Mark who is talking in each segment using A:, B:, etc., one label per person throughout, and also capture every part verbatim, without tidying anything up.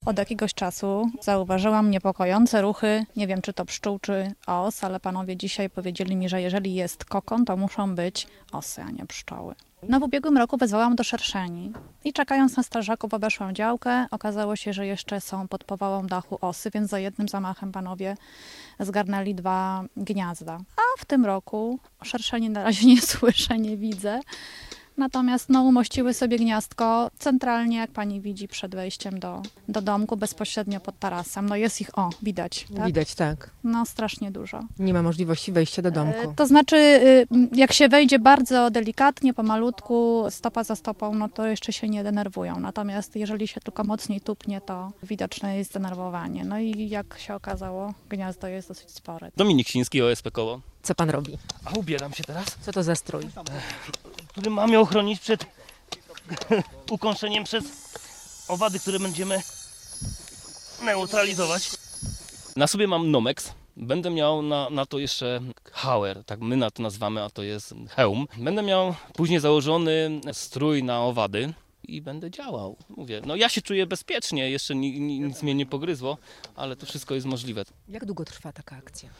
A: Od jakiegoś czasu zauważyłam niepokojące ruchy, nie wiem czy to pszczół czy os, ale panowie dzisiaj powiedzieli mi, że jeżeli jest kokon, to muszą być osy, a nie pszczoły. No w ubiegłym roku wezwałam do szerszeni i czekając na strażaków obeszłam działkę. Okazało się, że jeszcze są pod powałą dachu osy, więc za jednym zamachem panowie zgarnęli dwa gniazda. A w tym roku szerszeni na razie nie słyszę, nie widzę. Natomiast no, umościły sobie gniazdko centralnie, jak pani widzi, przed wejściem do, do domku, bezpośrednio pod tarasem. No jest ich, o, widać. Tak?
B: Widać, tak.
A: No strasznie dużo.
B: Nie ma możliwości wejścia do domku.
A: E, To znaczy, y, jak się wejdzie bardzo delikatnie, pomalutku, stopa za stopą, no to jeszcze się nie denerwują. Natomiast jeżeli się tylko mocniej tupnie, to widoczne jest zdenerwowanie. No i jak się okazało, gniazdo jest dosyć spore.
C: Dominik Siński, O S P Koło.
B: Co pan robi?
C: A ubieram się teraz,
B: Co to za strój?
C: który ma mnie ochronić przed ukąszeniem przez owady, które będziemy neutralizować. Na sobie mam Nomex. Będę miał na, na to jeszcze hauer, tak my na to nazywamy, a to jest hełm. Będę miał później założony strój na owady i będę działał. Mówię, no ja się czuję bezpiecznie, jeszcze ni, ni, nic mnie nie pogryzło, ale to wszystko jest możliwe.
B: Jak długo trwa taka akcja?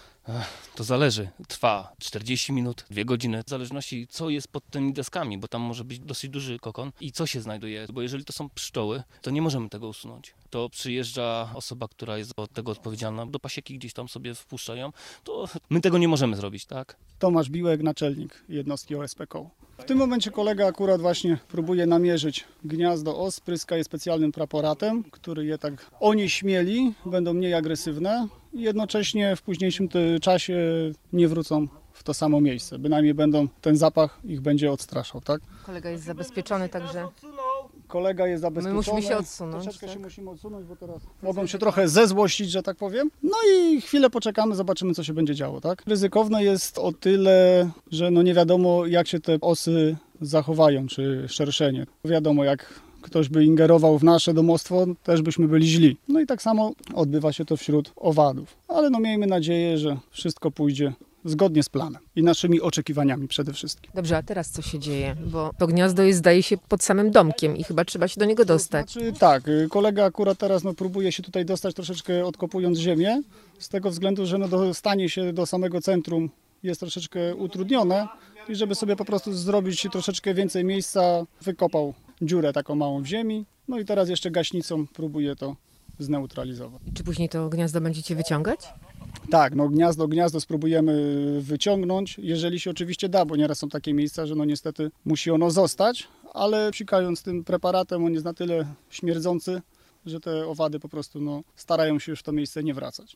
C: To zależy. Trwa czterdzieści minut, dwie godziny, w zależności co jest pod tymi deskami, bo tam może być dosyć duży kokon i co się znajduje, bo jeżeli to są pszczoły, to nie możemy tego usunąć. To przyjeżdża osoba, która jest od tego odpowiedzialna, do pasieki gdzieś tam sobie wpuszczają, to my tego nie możemy zrobić, tak?
D: Tomasz Biłek, naczelnik jednostki O S P Koło. W tym momencie kolega akurat właśnie próbuje namierzyć gniazdo os, pryska je specjalnym praporatem, który je tak onieśmieli, będą mniej agresywne i jednocześnie w późniejszym ty- czasie nie wrócą w to samo miejsce. Bynajmniej będą, ten zapach ich będzie odstraszał, tak?
B: Kolega jest zabezpieczony, także
D: Kolega jest zabezpieczony.
B: musimy się odsunąć,
D: Troszeczkę
B: tak?
D: się musimy odsunąć, bo teraz mogą się trochę zezłościć, że tak powiem. No i chwilę poczekamy, zobaczymy, co się będzie działo, tak? Ryzykowne jest o tyle, że no nie wiadomo, jak się te osy zachowają, czy szerszenie. Wiadomo, jak ktoś by ingerował w nasze domostwo, też byśmy byli źli. No i tak samo odbywa się to wśród owadów. Ale no miejmy nadzieję, że wszystko pójdzie zgodnie z planem i naszymi oczekiwaniami przede wszystkim.
B: Dobrze, a teraz co się dzieje? Bo to gniazdo jest, zdaje się, pod samym domkiem i chyba trzeba się do niego dostać.
D: Znaczy, tak, y, kolega akurat teraz no, próbuje się tutaj dostać troszeczkę odkopując ziemię, z tego względu, że no, dostanie się do samego centrum jest troszeczkę utrudnione i żeby sobie po prostu zrobić troszeczkę więcej miejsca, wykopał dziurę taką małą w ziemi, no i teraz jeszcze gaśnicą próbuje to zneutralizować.
B: Czy później to gniazdo będziecie wyciągać?
D: Tak, no gniazdo, gniazdo spróbujemy wyciągnąć, jeżeli się oczywiście da, bo nieraz są takie miejsca, że no niestety musi ono zostać, ale psikając tym preparatem, on jest na tyle śmierdzący, że te owady po prostu no, starają się już w to miejsce nie wracać.